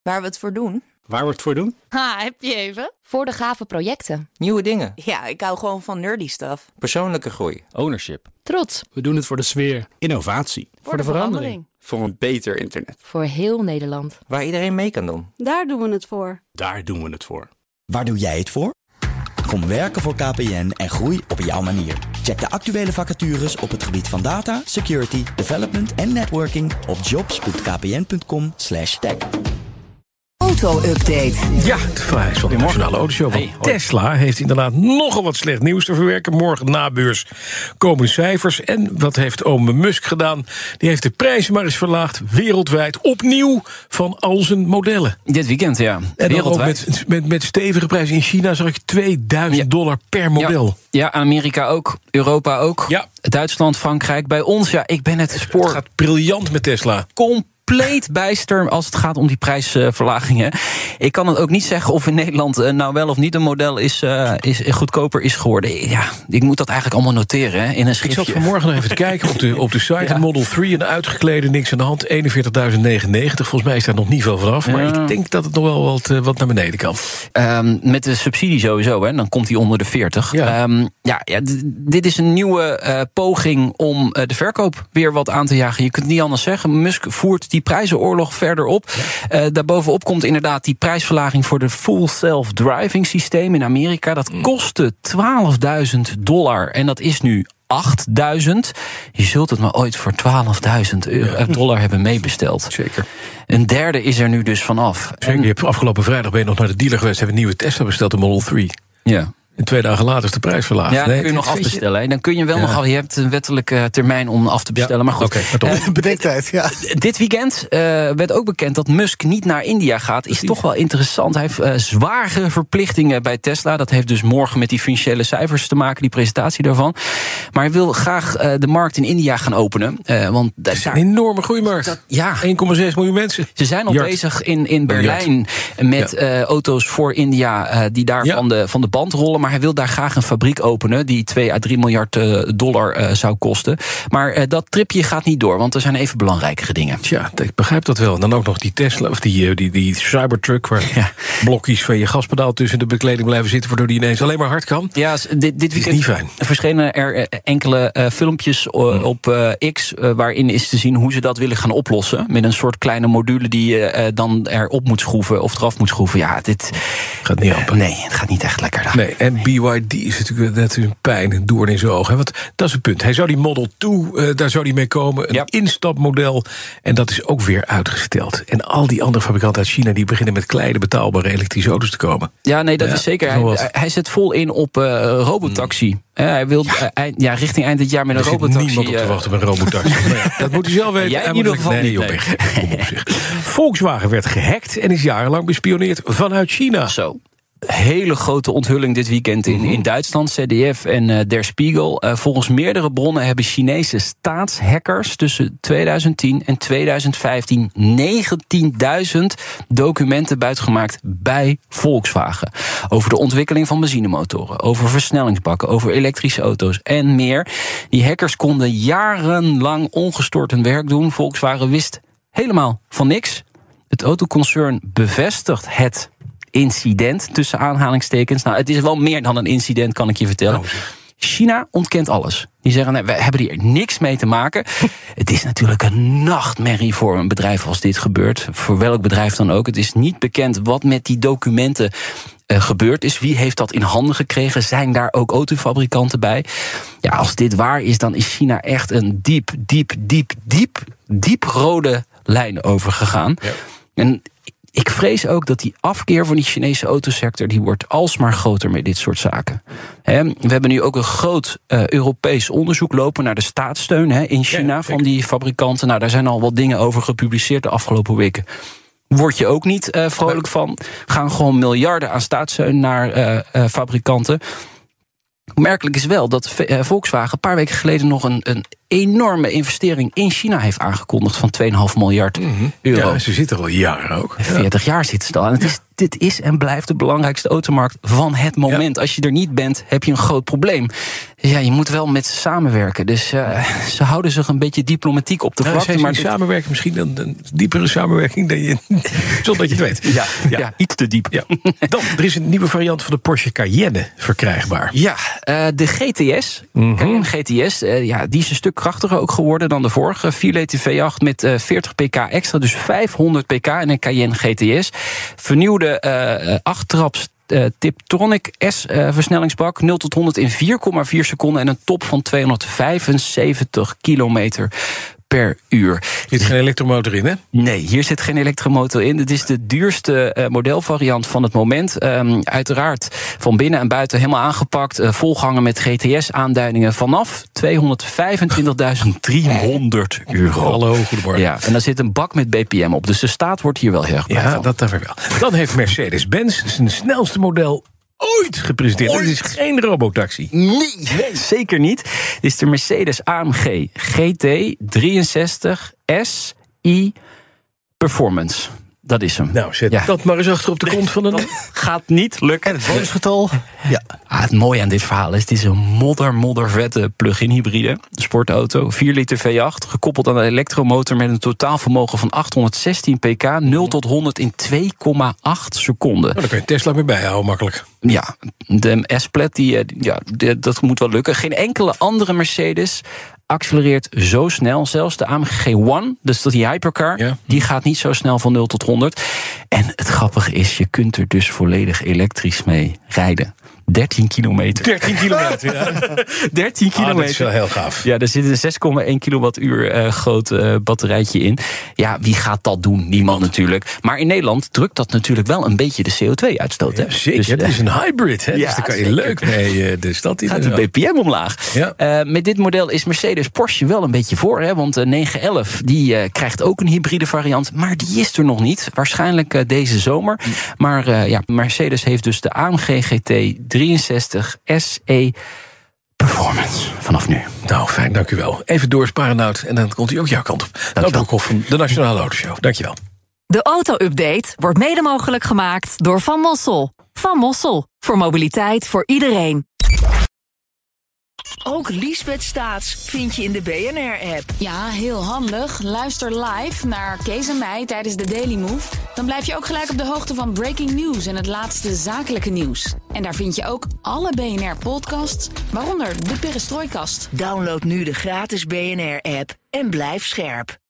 Waar we het voor doen? Waar we het voor doen? Ha, heb je even? Voor de gave projecten. Nieuwe dingen. Ja, ik hou gewoon van nerdy stuff. Persoonlijke groei. Ownership. Trots. We doen het voor de sfeer. Innovatie. Voor de verandering. Voor een beter internet. Voor heel Nederland. Waar iedereen mee kan doen. Daar doen we het voor. Daar doen we het voor. Waar doe jij het voor? Kom werken voor KPN en groei op jouw manier. Check de actuele vacatures op het gebied van data, security, development en networking op jobs.kpn.com/tech. Auto-update. Ja, de vraag is van de Nationale Autoshow. Van Tesla heeft inderdaad nogal wat slecht nieuws te verwerken. Morgen na beurs komen cijfers. En wat heeft oom Musk gedaan? Die heeft de prijzen maar eens verlaagd, wereldwijd, opnieuw van al zijn modellen. Dit weekend, ja. En dan ook wereldwijd. met stevige prijzen. In China zag ik $2000 per model. Ja, Amerika ook, Europa ook. Ja. Duitsland, Frankrijk, bij ons. Ja, ik ben het spoor. Het gaat briljant met Tesla. Compleet bijster als het gaat om die prijsverlagingen. Ik kan het ook niet zeggen of in Nederland nou wel of niet een model is goedkoper is geworden. Ja, ik moet dat eigenlijk allemaal noteren hè, in een schriftje. Ik zat vanmorgen nog even te kijken op de site. Ja. Model 3, een uitgeklede, niks aan de hand. 41.099. Volgens mij is daar nog niet veel vanaf. Maar ik denk dat het nog wel wat naar beneden kan. Met de subsidie sowieso, hè, dan komt hij onder de 40. Ja. Dit is een nieuwe poging om de verkoop weer wat aan te jagen. Je kunt het niet anders zeggen. Musk voert die prijzenoorlog verder op. Ja. Daarbovenop komt inderdaad die prijsverlaging voor de full self-driving systeem in Amerika. Dat kostte $12.000 en dat is nu $8.000. Je zult het maar ooit voor $12.000 hebben meebesteld. Zeker. Een derde is er nu dus vanaf. Zeker, je hebt afgelopen vrijdag ben je nog naar de dealer geweest, hebben een nieuwe Tesla besteld, de Model 3. Ja. En 2 dagen later is de prijs verlaagd. Ja, dan kun je nog afbestellen. Dan kun je wel nog al. Je hebt een wettelijke termijn om af te bestellen. Maar goed. Bedenktijd, ja. Dit weekend werd ook bekend dat Musk niet naar India gaat. Is toch wel interessant. Hij heeft zware verplichtingen bij Tesla. Dat heeft dus morgen met die financiële cijfers te maken, die presentatie daarvan. Maar hij wil graag de markt in India gaan openen. Want dat is een enorme groeimarkt. 1,6 miljoen mensen. Ze zijn al bezig in Berlijn met auto's voor India die daar van de band rollen. Maar hij wil daar graag een fabriek openen die $2 à 3 miljard zou kosten. Maar dat tripje gaat niet door, want er zijn even belangrijkere dingen. Tja, ik begrijp dat wel. En dan ook nog die Tesla, of die Cybertruck, waar blokjes van je gaspedaal tussen de bekleding blijven zitten, waardoor die ineens alleen maar hard kan. Ja, dit weekend niet fijn. Verschenen er enkele filmpjes op X, waarin is te zien hoe ze dat willen gaan oplossen. Met een soort kleine module die je dan erop moet schroeven of eraf moet schroeven. Ja, dit gaat niet open. Nee, het gaat niet echt lekker daar. Nee, en BYD is natuurlijk net een pijn, een doorn in zijn ogen. Want dat is het punt. Hij zou die Model 2, daar zou die mee komen. Een instapmodel. En dat is ook weer uitgesteld. En al die andere fabrikanten uit China die beginnen met kleine betaalbare elektrische auto's te komen. Ja, nee, dat is zeker. Hij zet vol in op robotaxi. Hij wil richting eind dit jaar met een robotaxi. Niemand op te wachten met een robotaxi. Dat moet hij zelf weten. Jij in ieder geval niet. Volkswagen werd gehackt en is jarenlang bespioneerd vanuit China. Zo. Hele grote onthulling dit weekend in Duitsland, CDF en Der Spiegel. Volgens meerdere bronnen hebben Chinese staatshackers tussen 2010 en 2015 19.000 documenten buitgemaakt bij Volkswagen. Over de ontwikkeling van benzinemotoren, over versnellingsbakken, over elektrische auto's en meer. Die hackers konden jarenlang ongestoord hun werk doen. Volkswagen wist helemaal van niks. Het autoconcern bevestigt het incident, tussen aanhalingstekens. Nou, het is wel meer dan een incident, kan ik je vertellen. China ontkent alles. Die zeggen, we hebben hier niks mee te maken. Het is natuurlijk een nachtmerrie voor een bedrijf als dit gebeurt. Voor welk bedrijf dan ook. Het is niet bekend wat met die documenten gebeurd is. Wie heeft dat in handen gekregen? Zijn daar ook autofabrikanten bij? Ja, als dit waar is, dan is China echt een diep rode lijn overgegaan. Ja. En ik vrees ook dat die afkeer van die Chinese autosector, die wordt alsmaar groter met dit soort zaken. We hebben nu ook een groot Europees onderzoek lopen naar de staatssteun in China van die fabrikanten. Nou, daar zijn al wat dingen over gepubliceerd de afgelopen weken. Word je ook niet vrolijk van. Gaan gewoon miljarden aan staatssteun naar fabrikanten. Opmerkelijk is wel dat Volkswagen een paar weken geleden nog een enorme investering in China heeft aangekondigd van 2,5 miljard euro. Ja, ze zitten al jaren ook. 40 jaar zitten ze al. En dit is en blijft de belangrijkste automarkt van het moment. Ja. Als je er niet bent, heb je een groot probleem. Dus ja, je moet wel met ze samenwerken. Dus ze houden zich een beetje diplomatiek op de vlakte. Maar samenwerken misschien een diepere samenwerking dan je, zonder dat je het weet. Ja, iets te diep. Ja. Dan, er is een nieuwe variant van de Porsche Cayenne verkrijgbaar. Ja, de GTS. Cayenne GTS, die is een stuk krachtiger ook geworden dan de vorige. 4-liter V8 met 40 pk extra, dus 500 pk in een Cayenne GTS. Vernieuwde 8-traps Tiptronic S-versnellingsbak. 0 tot 100 in 4,4 seconden en een top van 275 kilometer per uur. Er zit geen elektromotor in, hè? Nee, hier zit geen elektromotor in. Dit is de duurste modelvariant van het moment. Uiteraard van binnen en buiten helemaal aangepakt. Volgehangen met GTS-aanduidingen vanaf 225.300 euro. Hallo, goedemorgen. Ja, en daar zit een bak met BPM op. Dus de staat wordt hier wel heel erg blij van. Dat wel. Dan heeft Mercedes-Benz zijn snelste model ooit gepresenteerd. Het is geen robotaxi. Nee, zeker niet. Dit is de Mercedes AMG GT 63 SI Performance. Dat is hem. Nou, zet dat maar eens achter op de kont van een... Dat gaat niet lukken. En het bonusgetal? Ja. Het mooie aan dit verhaal is, het is een moddervette plug-in hybride sportauto. 4 liter V8, gekoppeld aan een elektromotor met een totaalvermogen van 816 pk. 0 tot 100 in 2,8 seconden. Nou, daar kun je Tesla mee bijhouden, makkelijk. Ja, de S-Plaid, dat moet wel lukken. Geen enkele andere Mercedes accelereert zo snel. Zelfs de AMG One, dus die hypercar, die gaat niet zo snel van 0 tot 100. En het grappige is, je kunt er dus volledig elektrisch mee rijden. 13 kilometer. 13 kilometer, ja. 13 kilometer. Dat is wel heel gaaf. Ja, er zit een 6,1 kilowattuur groot batterijtje in. Ja, wie gaat dat doen? Niemand natuurlijk. Maar in Nederland drukt dat natuurlijk wel een beetje de CO2-uitstoot. Ja, zeker, dus, het is een hybrid. Hè? Dus daar kan je leuk mee de stad in. Gaat de BPM omlaag. Ja. Met dit model is Mercedes Porsche wel een beetje voor. Hè? Want 911 die krijgt ook een hybride variant. Maar die is er nog niet. Waarschijnlijk deze zomer. Maar Mercedes heeft dus de AMG GT 63 SE Performance vanaf nu. Nou, fijn, dank u wel. Even doorsparen, Nout, en dan komt hij ook jouw kant op. Nout Broekhoff van de Nationale Autoshow. Dank je wel. De auto-update wordt mede mogelijk gemaakt door Van Mossel. Van Mossel, voor mobiliteit voor iedereen. Ook Liesbeth Staats vind je in de BNR-app. Ja, heel handig. Luister live naar Kees en mij tijdens de Daily Move. Dan blijf je ook gelijk op de hoogte van breaking news en het laatste zakelijke nieuws. En daar vind je ook alle BNR-podcasts, waaronder de Perestrooikast. Download nu de gratis BNR-app en blijf scherp.